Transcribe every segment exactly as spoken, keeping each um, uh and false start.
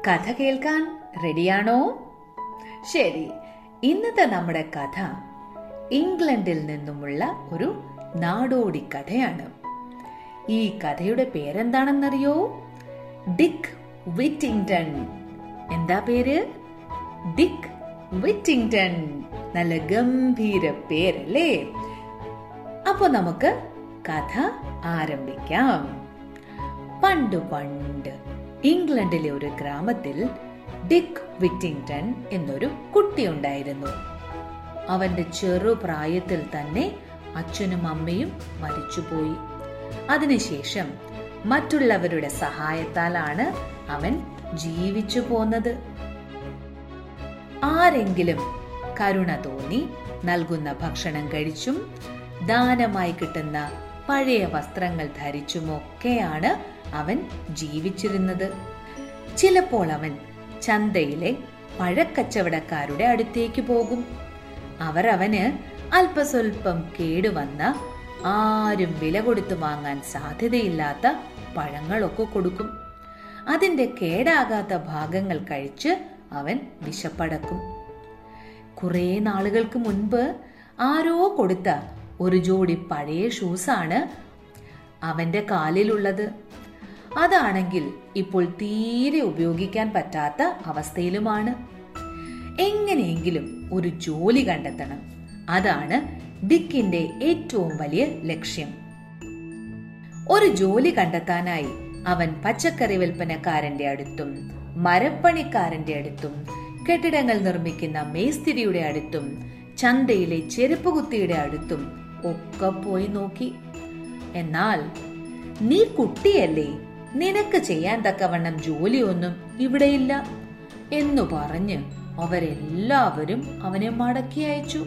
കഥ കേൾക്കാൻ റെഡിയാണോ? ശരി, ഇന്നത്തെ നമ്മുടെ കഥ ഇംഗ്ലണ്ടിൽ നിന്നുമുള്ള ഒരു നാടോടി കഥയാണ്. ഈ കഥയുടെ പേരെന്താണെന്നറിയോ? ഡിക്ക് വിറ്റിംഗ്ടൺ. എന്താ പേര്? ഡിക്ക് വിറ്റിംഗ്ടൺ. നല്ല ഗംഭീര പേരല്ലേ? അപ്പൊ നമുക്ക് കഥ ആരംഭിക്കാം. പണ്ട് പണ്ട് ഇംഗ്ലണ്ടിലെ ഒരു ഗ്രാമത്തിൽ ഡിക്ക് വിറ്റിംഗ്ടൺ എന്നൊരു കുട്ടിയുണ്ടായിരുന്നു. അവന്റെ ചെറുപ്രായത്തിൽ തന്നെ അച്ഛനും അമ്മയും മരിച്ചുപോയി. അതിനുശേഷം മറ്റുള്ളവരുടെ സഹായത്താലാണ് അവൻ ജീവിച്ചു പോന്നത്. ആരെങ്കിലും കരുണ തോന്നി നൽകുന്ന ഭക്ഷണം കഴിച്ചും ദാനമായി കിട്ടുന്ന പഴയ വസ്ത്രങ്ങൾ ധരിച്ചുമൊക്കെയാണ് അവൻ ജീവിച്ചിരുന്നത്. ചിലപ്പോൾ അവൻ ചന്തയിലെ പഴക്കച്ചവടക്കാരുടെ അടുത്തേക്ക് പോകും. അവർ അവന് അല്പസ്വല്പം കേടുവന്ന, ആരും വില കൊടുത്തു വാങ്ങാൻ സാധ്യതയില്ലാത്ത പഴങ്ങളൊക്കെ കൊടുക്കും. അതിന്റെ കേടാകാത്ത ഭാഗങ്ങൾ കഴിച്ച് അവൻ വിശപ്പടക്കും. കുറെ നാളുകൾക്ക് മുൻപ് ആരോ കൊടുത്ത ഒരു ജോഡി പഴയ ഷൂസാണ് അവന്റെ കാലിലുള്ളത്. അതാണെങ്കിൽ ഇപ്പോൾ തീരെ ഉപയോഗിക്കാൻ പറ്റാത്ത അവസ്ഥയിലുമാണ്. എങ്ങനെയെങ്കിലും ഒരു ജോലി കണ്ടെത്തണം. അതാണ് ഡിക്കിന്റെ ഏറ്റവും വലിയ ലക്ഷ്യം. ഒരു ജോലി കണ്ടെത്താനായി അവൻ പച്ചക്കറി വിൽപ്പനക്കാരന്റെ അടുത്തും മരപ്പണിക്കാരന്റെ അടുത്തും കെട്ടിടങ്ങൾ നിർമ്മിക്കുന്ന മേസ്തിരിയുടെ അടുത്തും ചന്തയിലെ ചെരുപ്പ് കുത്തിയുടെ അടുത്തും ഒക്കെ പോയി നോക്കി. എന്നാൽ നീ കുട്ടിയല്ലേ, നിനക്ക് ചെയ്യാൻ തക്കവണ്ണം ജോലിയൊന്നും ഇവിടെയില്ല എന്നു പറഞ്ഞ് അവരെല്ലാവരും അവനെ മടക്കി അയച്ചു.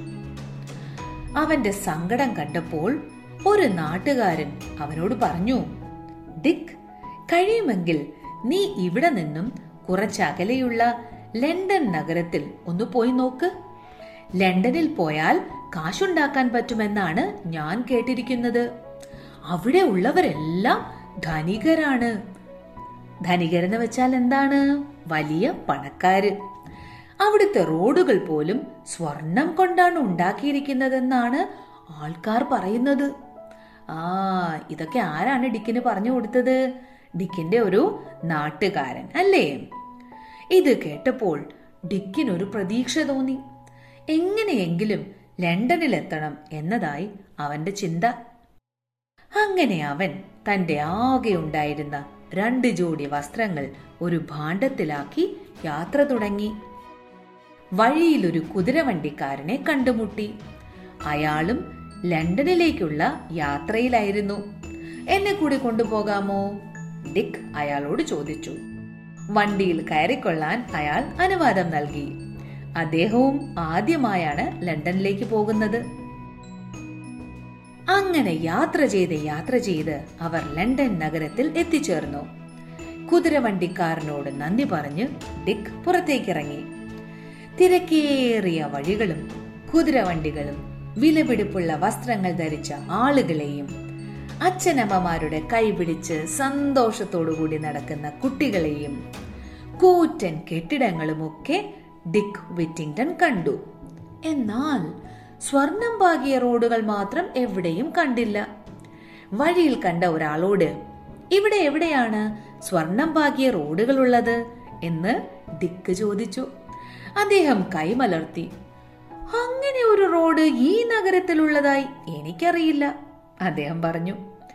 അവന്റെ സങ്കടം കണ്ടപ്പോൾ ഒരു നാട്ടുകാരൻ അവനോട് പറഞ്ഞു, ഡിക്ക്, കഴിയുമെങ്കിൽ നീ ഇവിടെ നിന്നും കുറച്ചകലെയുള്ള ലണ്ടൻ നഗരത്തിൽ ഒന്ന് പോയി നോക്ക്. ലണ്ടനിൽ പോയാൽ കാശുണ്ടാക്കാൻ പറ്റുമെന്നാണ് ഞാൻ കേട്ടിരിക്കുന്നത്. അവിടെ ഉള്ളവരെല്ലാം ധനികരാണ്. ധനികരെന്ന് വെച്ചാൽ എന്താണ്? വലിയ പണക്കാര്. അവിടുത്തെ റോഡുകൾ പോലും സ്വർണം കൊണ്ടാണ് ഉണ്ടാക്കിയിരിക്കുന്നതെന്നാണ് ആൾക്കാർ പറയുന്നത്. ആ ഇതൊക്കെ ആരാണ് ഡിക്കിന് പറഞ്ഞു കൊടുത്തത്? ഡിക്കിന്റെ ഒരു നാട്ടുകാരൻ അല്ലേ? ഇത് കേട്ടപ്പോൾ ഡിക്കിനൊരു പ്രതീക്ഷ തോന്നി. എങ്ങനെയെങ്കിലും ലണ്ടനിലെത്തണം എന്നതായി അവന്റെ ചിന്ത. അങ്ങനെ അവൻ തന്റെ ആകെ ഉണ്ടായിരുന്ന രണ്ട് ജോഡി വസ്ത്രങ്ങൾ ഒരു ഭാണ്ഡത്തിലാക്കി യാത്ര തുടങ്ങി. വഴിയിൽ ഒരു കുതിരവണ്ടിക്കാരനെ കണ്ടുമുട്ടി. അയാളും ലണ്ടനിലേക്കുള്ള യാത്രയിലായിരുന്നു. എന്നെ കൂടി കൊണ്ടുപോകാമോ? ഡിക്ക് അയാളോട് ചോദിച്ചു. വണ്ടിയിൽ കയറിക്കൊള്ളാൻ അയാൾ അനുവാദം നൽകി. അദ്ദേഹവും ആദ്യമായാണ് ലണ്ടനിലേക്ക് പോകുന്നത്. അങ്ങനെ യാത്ര ചെയ്ത് യാത്ര ചെയ്ത് അവർ ലണ്ടൻ നഗരത്തിൽ എത്തിച്ചേർന്നു. കുതിരവണ്ടിക്കാരനോട് നന്ദി പറഞ്ഞ് ഡിക്ക് പുറത്തേക്കിറങ്ങി. തിരക്കേറിയ വഴികളും കുതിരവണ്ടികളും വിലപിടിപ്പുള്ള വസ്ത്രങ്ങൾ ധരിച്ച ആളുകളെയും അച്ഛനമ്മമാരുടെ കൈപിടിച്ച് സന്തോഷത്തോടുകൂടി നടക്കുന്ന കുട്ടികളെയും കൂറ്റൻ കെട്ടിടങ്ങളുമൊക്കെ ഡിക്ക് വിറ്റിംഗ്ടൺ കണ്ടു. എന്നാൽ സ്വർണം പാകിയ റോഡുകൾ മാത്രം എവിടെയും കണ്ടില്ല. വഴിയിൽ കണ്ട ഒരാളോട്, ഇവിടെ എവിടെയാണ് സ്വർണം പാകിയ റോഡുകൾ ഉള്ളത് എന്ന് ഡിക്ക് ചോദിച്ചു. അദ്ദേഹം കൈമലർത്തി. അങ്ങനെ ഒരു റോഡ് ഈ നഗരത്തിലുള്ളതായി എനിക്കറിയില്ല, അദ്ദേഹം പറഞ്ഞു.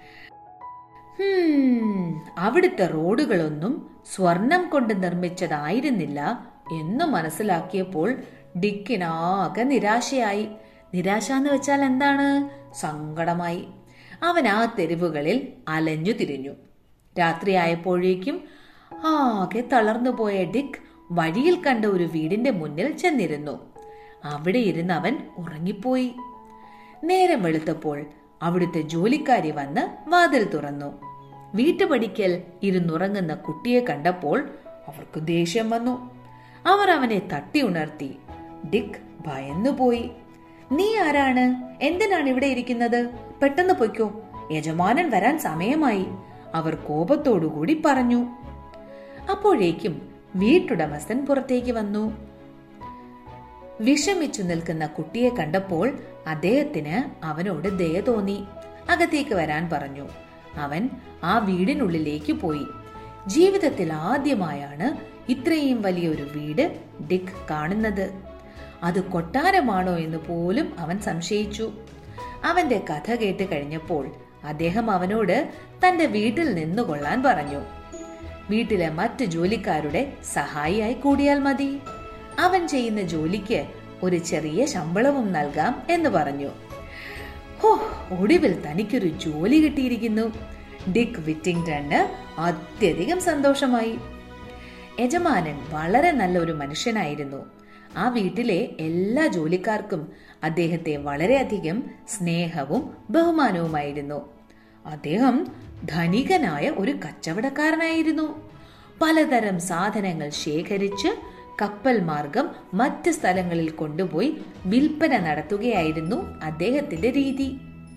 ഹും അവിടുത്തെ റോഡുകളൊന്നും സ്വർണം കൊണ്ട് നിർമ്മിച്ചതായിരുന്നില്ല എന്ന് മനസ്സിലാക്കിയപ്പോൾ ഡിക്കിനാകെ നിരാശയായി. നിരാശ എന്ന് വെച്ചാൽ എന്താണ്? സങ്കടമായി. അവൻ ആ തെരുവുകളിൽ അലഞ്ഞു തിരിഞ്ഞു. രാത്രിയായപ്പോഴേക്കും ആകെ തളർന്നുപോയ ഡിക്ക് വഴിയിൽ കണ്ട ഒരു വീടിന്റെ മുന്നിൽ ചെന്നിരുന്നു. അവിടെ ഇരുന്ന് അവൻ ഉറങ്ങിപ്പോയി. നേരം വെളുത്തപ്പോൾ അവിടുത്തെ ജോലിക്കാരി വന്ന് വാതിൽ തുറന്നു. വീട്ടുപടിക്കൽ ഇരുന്നുറങ്ങുന്ന കുട്ടിയെ കണ്ടപ്പോൾ അവർക്ക് ദേഷ്യം വന്നു. അവർ അവനെ തട്ടി ഉണർത്തി. ഡിക്ക് ഭയന്നുപോയി. നീ ആരാണ്? എന്തിനാണ് ഇവിടെ ഇരിക്കുന്നത്? പെട്ടെന്ന് പൊയ്ക്കോ, യജമാനൻ വരാൻ സമയമായി, അവർ കോപത്തോടുകൂടി പറഞ്ഞു. അപ്പോഴേക്കും വീട്ടുടമസ്ഥൻ പുറത്തേക്ക് വന്നു. വിഷമിച്ചു നിൽക്കുന്ന കുട്ടിയെ കണ്ടപ്പോൾ അദ്ദേഹത്തിന് അവനോട് ദയ തോന്നി. അകത്തേക്ക് വരാൻ പറഞ്ഞു. അവൻ ആ വീടിനുള്ളിലേക്ക് പോയി. ജീവിതത്തിൽ ആദ്യമായാണ് ഇത്രയും വലിയൊരു വീട് ഡിക്ക് കാണുന്നത്. അത് കൊട്ടാരമാണോ എന്ന് പോലും അവൻ സംശയിച്ചു. അവന്റെ കഥ കേട്ട് കഴിഞ്ഞപ്പോൾ അദ്ദേഹം അവനോട് തന്റെ വീട്ടിൽ നിന്നുകൊള്ളാൻ പറഞ്ഞു. വീട്ടിലെ മറ്റു ജോലിക്കാരുടെ സഹായിയായി കൂടിയാൽ മതി. അവൻ ചെയ്യുന്ന ജോലിക്ക് ഒരു ചെറിയ ശമ്പളവും നൽകാം എന്ന് പറഞ്ഞു. ഹോ, ഒടുവിൽ തനിക്കൊരു ജോലി കിട്ടിയിരിക്കുന്നു. ഡിക്ക് വിറ്റിംഗ്ടണ് അത്യധികം സന്തോഷമായി. യജമാനൻ വളരെ നല്ല ഒരു മനുഷ്യനായിരുന്നു. ആ വീട്ടിലെ എല്ലാ ജോലിക്കാർക്കും അദ്ദേഹത്തെ വളരെയധികം സ്നേഹവും ബഹുമാനവുമായിരുന്നു. അദ്ദേഹം ധനികനായ ഒരു കച്ചവടക്കാരനായിരുന്നു. പലതരം സാധനങ്ങൾ ശേഖരിച്ച് കപ്പൽ മാർഗം മറ്റ് സ്ഥലങ്ങളിൽ കൊണ്ടുപോയി വിൽപ്പന നടത്തുകയായിരുന്നു അദ്ദേഹത്തിന്റെ രീതി.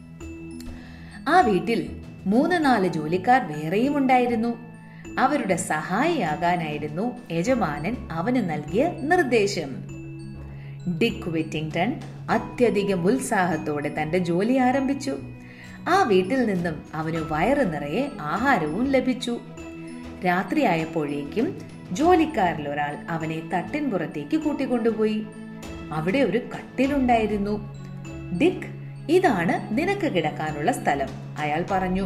ആ വീട്ടിൽ മൂന്ന് നാല് ജോലിക്കാർ വേറെയും ഉണ്ടായിരുന്നു. അവരുടെ സഹായിയാകാനായിരുന്നു യജമാനൻ അവന് നൽകിയ നിർദ്ദേശം. ഡിക്ക് വിറ്റിംഗ്ടൺ അത്യധികം ഉത്സാഹത്തോടെ തന്റെ ജോലി ആരംഭിച്ചു. ആ വീട്ടിൽ നിന്നും അവന് വയറു നിറയെ ആഹാരവും ലഭിച്ചു. രാത്രിയായപ്പോഴേക്കും ജോലിക്കാരിൽ ഒരാൾ അവനെ തട്ടിൻപുറത്തേക്ക് കൂട്ടിക്കൊണ്ടുപോയി. അവിടെ ഒരു കട്ടിലുണ്ടായിരുന്നു. ഡിക്ക്, ഇതാണ് നിനക്ക് കിടക്കാനുള്ള സ്ഥലം, അയാൾ പറഞ്ഞു.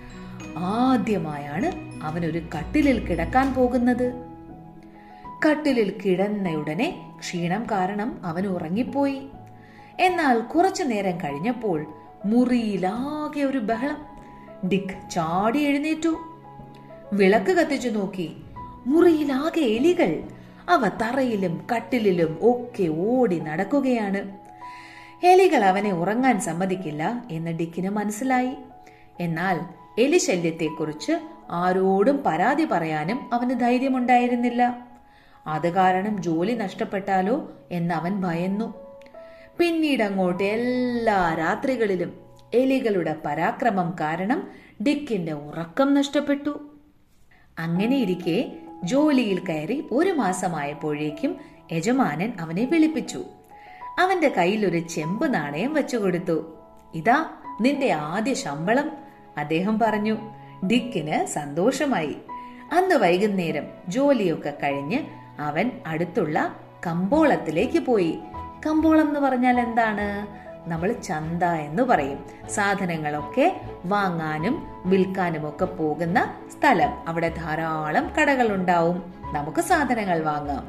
ആദ്യമായാണ് അവനൊരു കട്ടിലിൽ കിടക്കാൻ പോകുന്നത്. കട്ടിലിൽ കിടന്നയുടനെ ക്ഷീണം കാരണം അവൻ ഉറങ്ങിപ്പോയി. എന്നാൽ കുറച്ചു നേരം കഴിഞ്ഞപ്പോൾ മുറിയിലാകെ ഒരു ബഹളം. ഡിക്ക് ചാടി എഴുന്നേറ്റു. വിളക്ക് കത്തിച്ചു നോക്കി. മുറിയിലാകെ എലികൾ. അവ തറയിലും കട്ടിലിലും ഒക്കെ ഓടി നടക്കുകയാണ്. എലികൾ അവനെ ഉറങ്ങാൻ സമ്മതിക്കില്ല എന്ന് ഡിക്കിന് മനസ്സിലായി. എന്നാൽ എലിശല്യത്തെക്കുറിച്ച് ആരോടും പരാതി പറയാനും അവന് ധൈര്യമുണ്ടായിരുന്നില്ല. അത് കാരണം ജോലി നഷ്ടപ്പെട്ടാലോ എന്ന് അവൻ ഭയന്നു. പിന്നീട് അങ്ങോട്ട് എല്ലാ രാത്രികളിലും എലികളുടെ പരാക്രമം കാരണം ഡിക്കിന്റെ ഉറക്കം നഷ്ടപ്പെട്ടു. അങ്ങനെയിരിക്കെ ജോലിയിൽ കയറി ഒരു മാസമായപ്പോഴേക്കും യജമാനൻ അവനെ വിളിപ്പിച്ചു. അവന്റെ കയ്യിൽ ഒരു ചെമ്പ് നാണയം വെച്ചുകൊടുത്തു. ഇതാ നിന്റെ ആദ്യ ശമ്പളം, അദ്ദേഹം പറഞ്ഞു. ഡിക്കിന് സന്തോഷമായി. അന്ന് വൈകുന്നേരം ജോലിയൊക്കെ കഴിഞ്ഞ് അവൻ അടുത്തുള്ള കമ്പോളത്തിലേക്ക് പോയി. കമ്പോളം എന്ന് പറഞ്ഞാൽ എന്താണ്? നമ്മൾ ചന്ത എന്ന് പറയും. സാധനങ്ങളൊക്കെ വാങ്ങാനും വിൽക്കാനും ഒക്കെ പോകുന്ന സ്ഥലം. അവിടെ ധാരാളം കടകൾ ഉണ്ടാവും. നമുക്ക് സാധനങ്ങൾ വാങ്ങാം.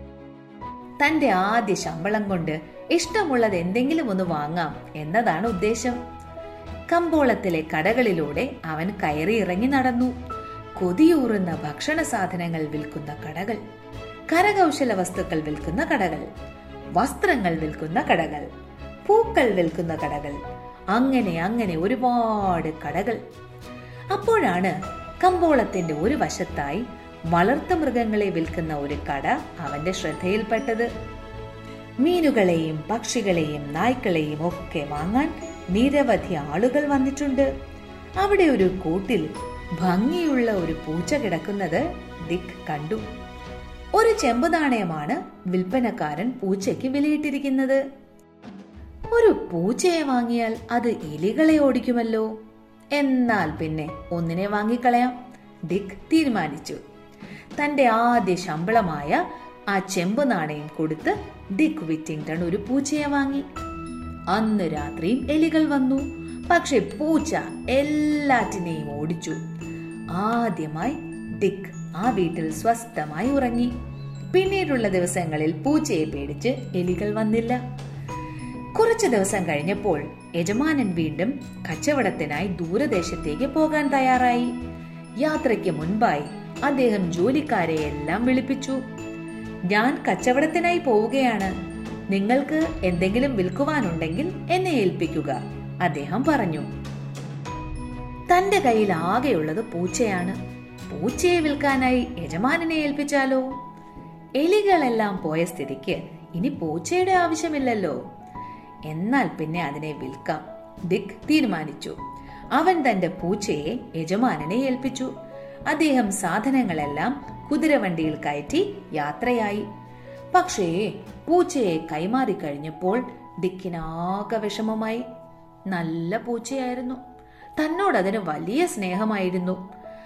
തന്റെ ആദ്യ ശമ്പളം കൊണ്ട് ഇഷ്ടമുള്ളത് എന്തെങ്കിലും ഒന്ന് വാങ്ങാം എന്നതാണ് ഉദ്ദേശം. കമ്പോളത്തിലെ കടകളിലൂടെ അവൻ കയറി ഇറങ്ങി നടന്നു. കൊതിയൂറുന്ന ഭക്ഷണ സാധനങ്ങൾ വിൽക്കുന്ന കടകൾ, കരകൗശല വസ്തുക്കൾ വിൽക്കുന്ന കടകൾ, വസ്ത്രങ്ങൾ വിൽക്കുന്ന കടകൾ, പൂക്കൾ വിൽക്കുന്ന കടകൾ, അങ്ങനെ അങ്ങനെ ഒരുപാട് കടകൾ. അപ്പോഴാണ് കമ്പോളത്തിന്റെ ഒരു വശത്തായി വളർത്തു മൃഗങ്ങളെ വിൽക്കുന്ന ഒരു കട അവന്റെ ശ്രദ്ധയിൽപ്പെട്ടത്. മീനുകളെയും പക്ഷികളെയും നായ്ക്കളെയും ഒക്കെ വാങ്ങാൻ നിരവധി ആളുകൾ വന്നിട്ടുണ്ട്. അവിടെ ഒരു കൂട്ടിൽ ഭംഗിയുള്ള ഒരു പൂച്ച കിടക്കുന്നത് ഡിക്ക് കണ്ടു. ഒരു ചെമ്പ് നാണയമാണ് വിൽപ്പനക്കാരൻ പൂച്ചയ്ക്ക് വിലയിട്ടിരിക്കുന്നത്. ഒരു പൂച്ചയെ വാങ്ങിയാൽ അത് എലികളെ ഓടിക്കുമല്ലോ. എന്നാൽ പിന്നെ ഒന്നിനെ വാങ്ങിക്കളയാം, ഡിക്ക് തീരുമാനിച്ചു. തന്റെ ആദ്യ ശമ്പളമായ ആ ചെമ്പ് നാണയം കൊടുത്ത് ഡിക്ക് വിറ്റിംഗ്ടൺ ഒരു പൂച്ചയെ വാങ്ങി. അന്ന് രാത്രിയും എലികൾ വന്നു. പക്ഷെ പൂച്ച എല്ലാറ്റിനെയും ഓടിച്ചു. ആദ്യമായി ഡിക്ക് ആ വീട്ടിൽ സ്വസ്ഥമായി ഉറങ്ങി. പിന്നീടുള്ള ദിവസങ്ങളിൽ പൂച്ചയെ പേടിച്ച് എലികൾ വന്നില്ല. കുറച്ചു ദിവസം കഴിഞ്ഞപ്പോൾ യജമാനൻ വീണ്ടും കച്ചവടത്തിനായി ദൂരദേശത്തേക്ക് പോകാൻ തയ്യാറായി. യാത്രയ്ക്ക് മുൻപായി അദ്ദേഹം ജോലിക്കാരെയെല്ലാം വിളിപ്പിച്ചു. ഞാൻ കച്ചവടത്തിനായി പോവുകയാണ്. നിങ്ങൾക്ക് എന്തെങ്കിലും വിൽക്കുവാനുണ്ടെങ്കിൽ എന്നെ ഏൽപ്പിക്കുക, അദ്ദേഹം പറഞ്ഞു. തന്റെ കയ്യിൽ ആകെയുള്ളത് പൂച്ചയാണ്. പൂച്ചയെ വിൽക്കാനായി യജമാനനെ ഏൽപ്പിച്ചാലോ? എലികളെല്ലാം പോയ സ്ഥിതിക്ക് ഇനി പൂച്ചയുടെ ആവശ്യമില്ലല്ലോ. എന്നാൽ പിന്നെ അതിനെ വിൽക്കാം, ഡിക്ക് തീരുമാനിച്ചു. അവൻ തന്റെ പൂച്ചയെ യജമാനനെ ഏൽപ്പിച്ചു. അദ്ദേഹം സാധനങ്ങളെല്ലാം കുതിരവണ്ടിയിൽ കയറ്റി യാത്രയായി. പക്ഷേ പൂച്ചയെ കൈമാറി കഴിഞ്ഞപ്പോൾ ഡിക്കിനാകെ വിഷമമായി. നല്ല പൂച്ചയായിരുന്നു, തന്നോട് അതിന് വലിയ സ്നേഹമായിരുന്നു.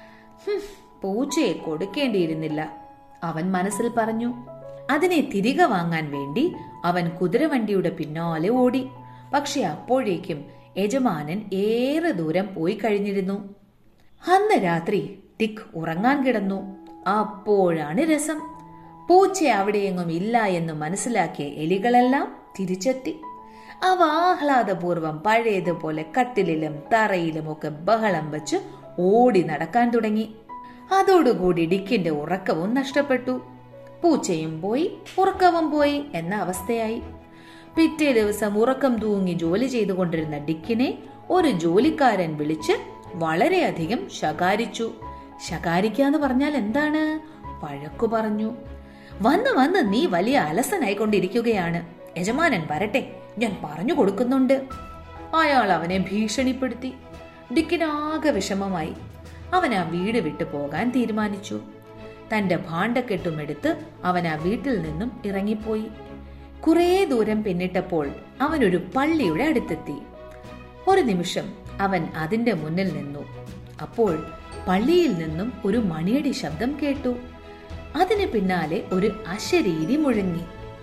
പൂച്ചയെ കൊടുക്കേണ്ടിയിരുന്നില്ല, അവൻ മനസ്സിൽ പറഞ്ഞു. അതിനെ തിരികെ വാങ്ങാൻ വേണ്ടി അവൻ കുതിരവണ്ടിയുടെ പിന്നാലെ ഓടി. പക്ഷെ അപ്പോഴേക്കും യജമാനൻ ഏറെ ദൂരം പോയി കഴിഞ്ഞിരുന്നു. അന്ന് രാത്രി ഡിക്ക് ഉറങ്ങാൻ കിടന്നു. അപ്പോഴാണ് രസം. പൂച്ച അവിടെയെങ്ങും ഇല്ല എന്ന് മനസ്സിലാക്കിയ എലികളെല്ലാം തിരിച്ചെത്തി. അവ ആഹ്ലാദപൂർവം പഴയതുപോലെ കട്ടിലിലും തറയിലും ഒക്കെ ബഹളം വെച്ച് ഓടി നടക്കാൻ തുടങ്ങി. അതോടുകൂടി ഡിക്കിന്റെ ഉറക്കവും നഷ്ടപ്പെട്ടു. പൂച്ചയും പോയി, ഉറക്കവും പോയി എന്ന അവസ്ഥയായി. പിറ്റേ ദിവസം ഉറക്കം തൂങ്ങി ജോലി ചെയ്തുകൊണ്ടിരുന്ന ഡിക്കിനെ ഒരു ജോലിക്കാരൻ വിളിച്ച് വളരെയധികം ശകാരിച്ചു. ശകാരിക്കാന്ന് പറഞ്ഞാൽ എന്താണ്? വഴക്കു പറഞ്ഞു. വന്ന് വന്ന് നീ വലിയ അലസനായിക്കൊണ്ടിരിക്കുകയാണ്, യജമാനൻ വരട്ടെ, ഞാൻ പറഞ്ഞു കൊടുക്കുന്നുണ്ട്. അയാൾ അവനെ ഭീഷണിപ്പെടുത്തി. ഡിക്കിനാകെ വിഷമമായി. അവൻ ആ വീട് വിട്ടു പോകാൻ തീരുമാനിച്ചു. തന്റെ ഭാണ്ഡക്കെട്ടുമെടുത്ത് അവൻ ആ വീട്ടിൽ നിന്നും ഇറങ്ങിപ്പോയി. കുറേ ദൂരം പിന്നിട്ടപ്പോൾ അവൻ ഒരു പള്ളിയുടെ അടുത്തെത്തി. ഒരു നിമിഷം അവൻ അതിന്റെ മുന്നിൽ നിന്നു. അപ്പോൾ പള്ളിയിൽ നിന്നും ഒരു മണിയടി ശബ്ദം കേട്ടു. അതിന് പിന്നാലെ ഒരു അശരീരി മുഴങ്ങി.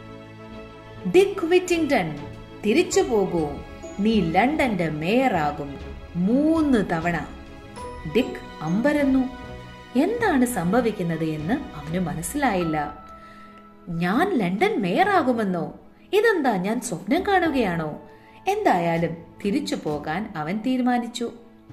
ഡിക്ക് വിറ്റിംഗ്ടൺ, തിരിച്ചു പോകൂ, നീ ലണ്ടന്റെ മേയറാകും മൂന്ന് തവണ. ഡിക്ക് അമ്പരന്നു. എന്താണ് സംഭവിക്കുന്നത് എന്ന് അവന് മനസ്സിലായില്ല. ഞാൻ ലണ്ടൻ മേയറാകുമെന്നോ? ഇതെന്താ, ഞാൻ സ്വപ്നം കാണുകയാണോ? എന്തായാലും തിരിച്ചു പോകാൻ അവൻ തീരുമാനിച്ചു.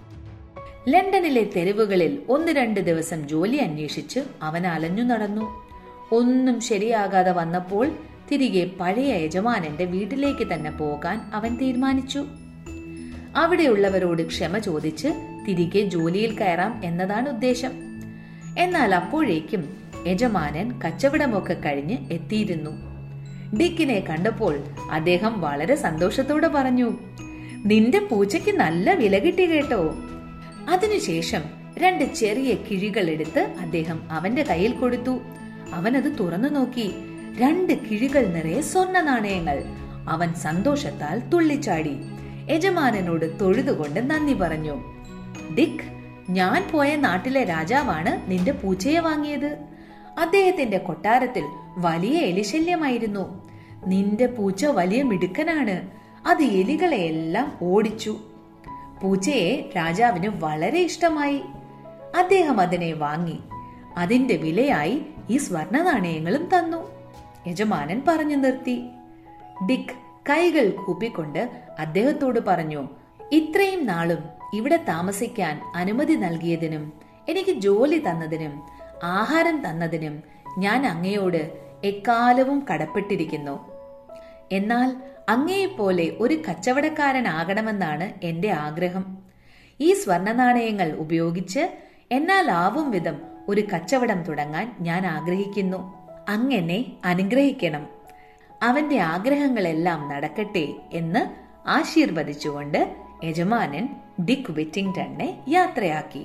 ലണ്ടനിലെ തെരുവുകളിൽ ഒന്ന് രണ്ട് ദിവസം ജോലി അന്വേഷിച്ച് അവൻ അലഞ്ഞു നടന്നു. ഒന്നും ശരിയാകാതെ വന്നപ്പോൾ തിരികെ പഴയ യജമാനന്റെ വീട്ടിലേക്ക് തന്നെ പോകാൻ അവൻ തീരുമാനിച്ചു. അവിടെയുള്ളവരോട് ക്ഷമ ചോദിച്ച് തിരികെ ജോലിയിൽ കയറാം എന്നതാണ് ഉദ്ദേശം. എന്നാൽ അപ്പോഴേക്കും യജമാനൻ കച്ചവടമൊക്കെ കഴിഞ്ഞ് എത്തിയിരുന്നു. ഡിക്കിനെ കണ്ടപ്പോൾ അദ്ദേഹം വളരെ സന്തോഷത്തോടെ പറഞ്ഞു, നിന്റെ പൂച്ചയ്ക്ക് നല്ല വില കിട്ടി കേട്ടോ. അതിനുശേഷം രണ്ട് ചെറിയ കിഴികൾ എടുത്ത് അദ്ദേഹം അവന്റെ കയ്യിൽ കൊടുത്തു. അവനത് തുറന്നു നോക്കി. രണ്ട് കിഴികൾ നിറയെ സ്വർണ്ണ നാണയങ്ങൾ. അവൻ സന്തോഷത്താൽ തുള്ളിച്ചാടി. യജമാനനോട് തൊഴുതുകൊണ്ട് നന്ദി പറഞ്ഞു. ഡിക്ക്, ഞാൻ പോയ നാട്ടിലെ രാജാവാണ് നിന്റെ പൂച്ചയെ വാങ്ങിയത്. അദ്ദേഹത്തിന്റെ കൊട്ടാരത്തിൽ വലിയ എലിശല്യമായിരുന്നു. നിന്റെ പൂച്ച വലിയ മിടുക്കനാണ്. അത് എലികളെയെല്ലാം ഓടിച്ചു. പൂച്ചയെ രാജാവിന് വളരെ ഇഷ്ടമായി. അദ്ദേഹം അതിനെ വാങ്ങി. അതിന്റെ വിലയായി ഈ സ്വർണ്ണ നാണയങ്ങളും തന്നു. യജമാനൻ പറഞ്ഞു നിർത്തി. ഡിക്ക് കൈകൾ കൂപ്പിക്കൊണ്ട് അദ്ദേഹത്തോട് പറഞ്ഞു, ഇത്രയും നാളും ഇവിടെ താമസിക്കാൻ അനുമതി നൽകിയതിനും എനിക്ക് ജോലി തന്നതിനും ആഹാരം തന്നതിനും ഞാൻ അങ്ങയോട് എക്കാലവും കടപ്പെട്ടിരിക്കുന്നു. എന്നാൽ അങ്ങയെപ്പോലെ ഒരു കച്ചവടക്കാരനാകണമെന്നാണ് എന്റെ ആഗ്രഹം. ഈ സ്വർണ്ണ നാണയങ്ങൾ ഉപയോഗിച്ച് എന്നാലാവും വിധം ഒരു കച്ചവടം തുടങ്ങാൻ ഞാൻ ആഗ്രഹിക്കുന്നു. അങ്ങനെ അനുഗ്രഹിക്കണം. അവന്റെ ആഗ്രഹങ്ങളെല്ലാം നടക്കട്ടെ എന്ന് ആശീർവദിച്ചുകൊണ്ട് യജമാനൻ ഡിക്ക് വിറ്റിംഗ്ടനെ യാത്രയാക്കി.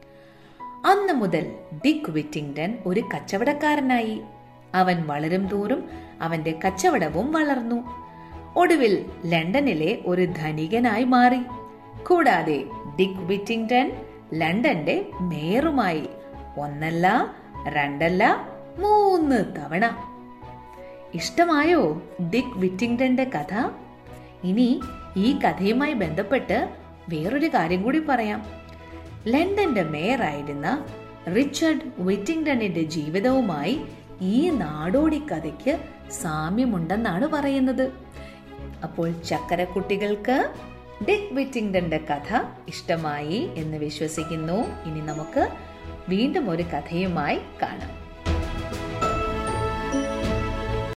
അന്ന് മുതൽ ഡിക്ക് വിറ്റിംഗ്ടൺ ഒരു കച്ചവടക്കാരനായി. അവൻ വളരും തോറും അവന്റെ കച്ചവടവും വളർന്നു. ഒടുവിൽ ലണ്ടനിലെ ഒരു ധനികനായി മാറി. കൂടാതെ ഡിക്ക് വിറ്റിംഗ്ടൺ ലണ്ടന്റെ മേയറുമായി. ഒന്നല്ല, രണ്ടല്ല, മൂന്ന് തവണ. ഇഷ്ടമായോ ഡിക്ക് വിറ്റിംഗ്ടന്റെ കഥ? ഇനി ഈ കഥയുമായി ബന്ധപ്പെട്ട് വേറൊരു കാര്യം കൂടി പറയാം. ലണ്ടന്റെ മേയറായിരുന്ന റിച്ചർഡ് വിറ്റിംഗ്ടണിന്റെ ജീവിതവുമായി ഈ നാടോടി കഥയ്ക്ക് സാമ്യമുണ്ടെന്നാണ് പറയുന്നത്. അപ്പോൾ ചക്കരക്കുട്ടികൾക്ക് ഡിക്ക് വിറ്റിംഗ്ടന്റെ കഥ ഇഷ്ടമായി എന്ന് വിശ്വസിക്കുന്നു. ഇനി നമുക്ക് വീണ്ടും ഒരു കഥയുമായി കാണാം.